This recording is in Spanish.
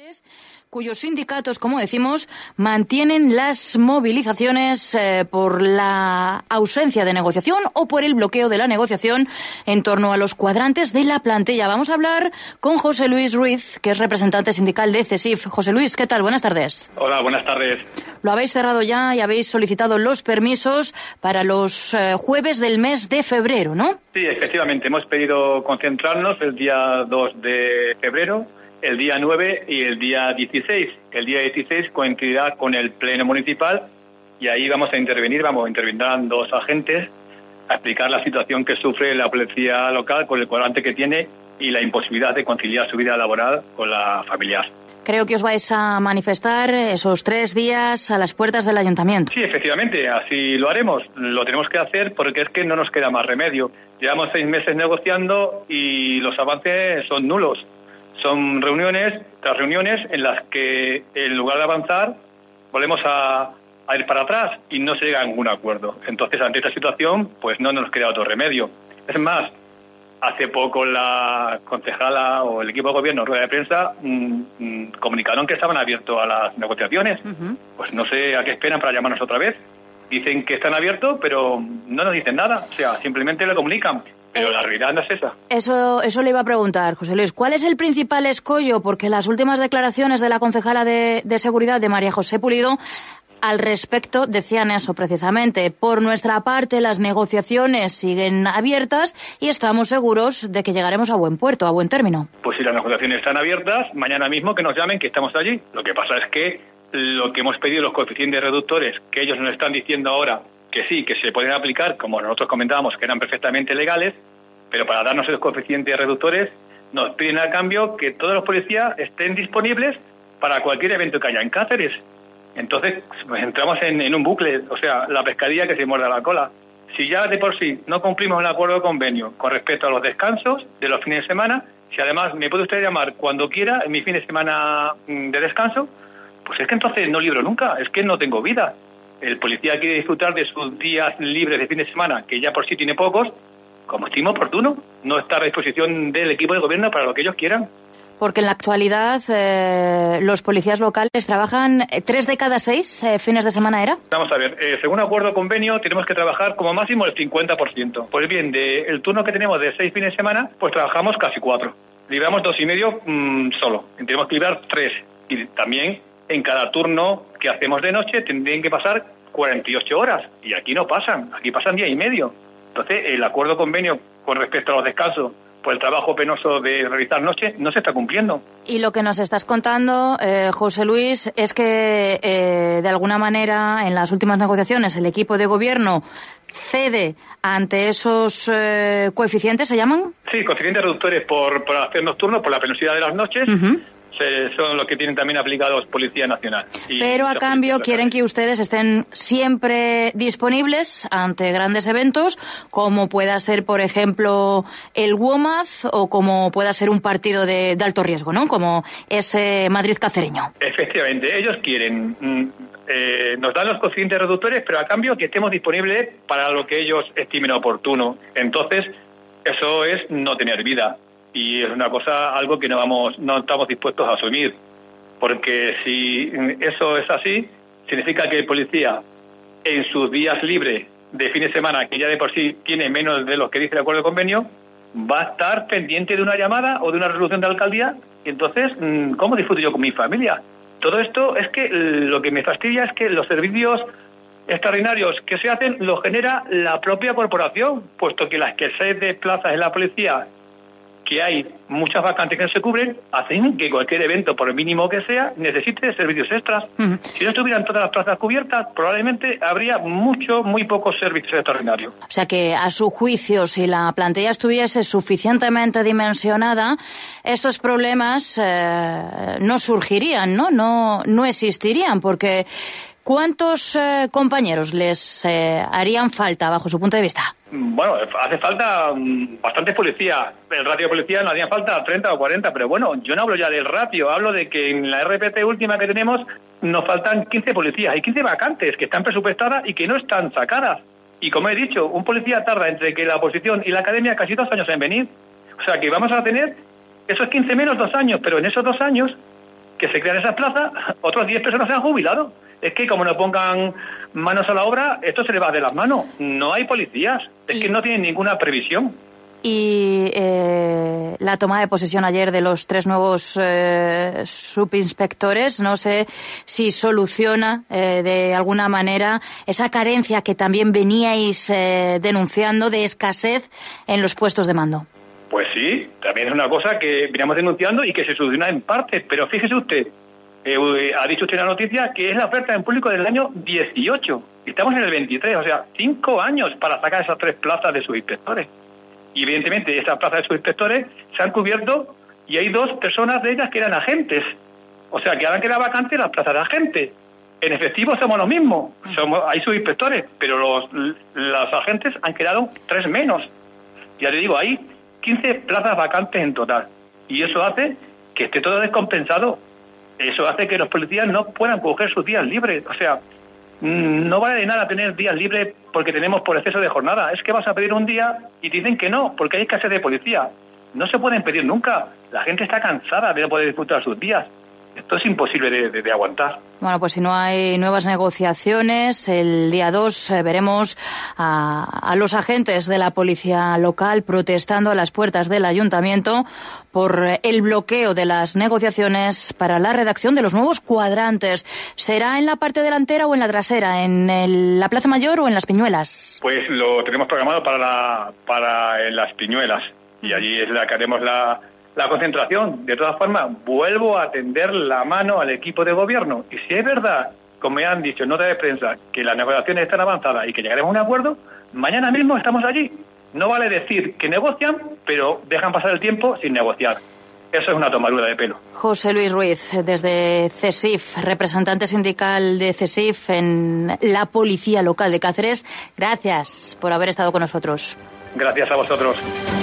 cuyos sindicatos, como decimos, mantienen las movilizaciones por la ausencia de negociación o por el bloqueo de la negociación en torno a los cuadrantes de la plantilla. Vamos a hablar con José Luis Ruiz, que es representante sindical de CESIF. José Luis, ¿qué tal? Buenas tardes. Hola, buenas tardes. Lo habéis cerrado ya y habéis solicitado los permisos para los jueves del mes de febrero, ¿no? Sí, efectivamente. Hemos pedido concentrarnos el día 2 de febrero, el día 9 y el día 16. El día 16 coincidirá con el pleno municipal y ahí intervendrán dos agentes a explicar la situación que sufre la policía local con el cuadrante que tiene y la imposibilidad de conciliar su vida laboral con la familiar. Creo que os vais a manifestar esos 3 días a las puertas del ayuntamiento. Sí, efectivamente, así lo haremos. Lo tenemos que hacer porque es que no nos queda más remedio. Llevamos 6 meses negociando y los avances son nulos. Son reuniones tras reuniones en las que, en lugar de avanzar, volvemos a ir para atrás y no se llega a ningún acuerdo. Entonces, ante esta situación, pues no nos queda otro remedio. Es más, hace poco la concejala o el equipo de gobierno en rueda de prensa comunicaron que estaban abiertos a las negociaciones. Pues no sé a qué esperan para llamarnos otra vez. Dicen que están abiertos, pero no nos dicen nada. O sea, simplemente lo comunican. Pero la realidad no es esa. Eso le iba a preguntar, José Luis. ¿Cuál es el principal escollo? Porque las últimas declaraciones de la concejala de Seguridad, de María José Pulido, al respecto decían eso precisamente. Por nuestra parte, las negociaciones siguen abiertas y estamos seguros de que llegaremos a buen puerto, a buen término. Pues si las negociaciones están abiertas, mañana mismo que nos llamen, que estamos allí. Lo que pasa es que lo que hemos pedido, los coeficientes reductores, que ellos nos están diciendo ahora que sí, que se pueden aplicar, como nosotros comentábamos, que eran perfectamente legales, pero para darnos esos coeficientes reductores nos piden a cambio que todos los policías estén disponibles para cualquier evento que haya en Cáceres. Entonces pues entramos en un bucle, o sea, la pescadilla que se muerde la cola. Si ya de por sí no cumplimos el acuerdo de convenio con respecto a los descansos de los fines de semana, si además me puede usted llamar cuando quiera en mi fin de semana de descanso, pues es que entonces no libro nunca, es que no tengo vida. El policía quiere disfrutar de sus días libres de fin de semana, que ya por sí tiene pocos, como estimo oportuno, no está a disposición del equipo de gobierno para lo que ellos quieran. Porque en la actualidad los policías locales trabajan 3 de cada 6 fines de semana, ¿era? Vamos a ver, según acuerdo convenio tenemos que trabajar como máximo el 50%. Pues bien, el turno que tenemos de 6 fines de semana, pues trabajamos casi 4. Libramos 2,5 solo, tenemos que librar 3. Y también en cada turno que hacemos de noche tendrían que pasar 48 horas. Y aquí no pasan, aquí pasan 1,5 días. Entonces, el acuerdo convenio con respecto a los descansos por el trabajo penoso de realizar noche no se está cumpliendo. Y lo que nos estás contando, José Luis, es que de alguna manera en las últimas negociaciones el equipo de gobierno cede ante esos coeficientes, ¿se llaman? Sí, coeficientes reductores por hacer nocturno, por la penosidad de las noches. Son los que tienen también aplicados Policía Nacional. Pero a cambio quieren que ustedes estén siempre disponibles ante grandes eventos, como pueda ser, por ejemplo, el WOMAD o como pueda ser un partido de alto riesgo, ¿no? Como ese Madrid cacereño. Efectivamente, ellos quieren, nos dan los coeficientes reductores, pero a cambio que estemos disponibles para lo que ellos estimen oportuno. Entonces, eso es no tener vida. Y es una cosa, algo que no estamos dispuestos a asumir, porque si eso es así, significa que el policía en sus días libres de fin de semana, que ya de por sí tiene menos de los que dice el acuerdo de convenio, va a estar pendiente de una llamada o de una resolución de la alcaldía, y entonces, ¿cómo disfruto yo con mi familia? Todo esto es que lo que me fastidia es que los servicios extraordinarios que se hacen los genera la propia corporación, puesto que las que se de plazas en la policía, que hay muchas vacantes que no se cubren, hacen que cualquier evento, por mínimo que sea, necesite servicios extras. Si no estuvieran todas las plazas cubiertas, probablemente habría muy pocos servicios extraordinarios. O sea que, a su juicio, si la plantilla estuviese suficientemente dimensionada, estos problemas no surgirían, no existirían, porque ¿cuántos compañeros les harían falta, bajo su punto de vista? Bueno, hace falta bastantes policías. El ratio de policía no haría falta 30 o 40, pero bueno, yo no hablo ya del ratio, hablo de que en la RPT última que tenemos nos faltan 15 policías. Hay 15 vacantes que están presupuestadas y que no están sacadas. Y como he dicho, un policía tarda entre que la oposición y la academia casi 2 años en venir. O sea que vamos a tener esos 15 menos 2 años, pero en esos 2 años que se crean esas plazas, otros 10 personas se han jubilado. Es que como no pongan manos a la obra, esto se le va de las manos. No hay policías, es que no tienen ninguna previsión. Y la toma de posesión ayer de los 3 nuevos subinspectores, no sé si soluciona de alguna manera esa carencia que también veníais denunciando de escasez en los puestos de mando. Pues sí, también es una cosa que veníamos denunciando y que se soluciona en parte, pero fíjese usted, ha dicho usted en la noticia que es la oferta en público del año 18, estamos en el 23, o sea, 5 años para sacar esas 3 plazas de subinspectores. Y evidentemente esas plazas de subinspectores se han cubierto y hay 2 personas de ellas que eran agentes. O sea, que ahora han quedado vacantes las plazas de agentes. En efectivo somos los mismos, hay subinspectores, pero los agentes han quedado 3 menos. Ya te digo, hay 15 plazas vacantes en total. Y eso hace que esté todo descompensado. Eso hace que los policías no puedan coger sus días libres. O sea, no vale de nada tener días libres porque tenemos por exceso de jornada. Es que vas a pedir un día y te dicen que no, porque hay escasez de policía. No se pueden pedir nunca. La gente está cansada de no poder disfrutar sus días. Esto es imposible de aguantar. Bueno, pues si no hay nuevas negociaciones, el día 2 veremos a los agentes de la policía local protestando a las puertas del ayuntamiento por el bloqueo de las negociaciones para la redacción de los nuevos cuadrantes. ¿Será en la parte delantera o en la trasera? ¿En la Plaza Mayor o en Las Piñuelas? Pues lo tenemos programado para Las Piñuelas. Y allí es la que haremos la concentración. De todas formas, vuelvo a tender la mano al equipo de gobierno. Y si es verdad, como me han dicho en nota de prensa, que las negociaciones están avanzadas y que llegaremos a un acuerdo, mañana mismo estamos allí. No vale decir que negocian, pero dejan pasar el tiempo sin negociar. Eso es una tomadura de pelo. José Luis Ruiz, desde CESIF, representante sindical de CESIF en la Policía Local de Cáceres. Gracias por haber estado con nosotros. Gracias a vosotros.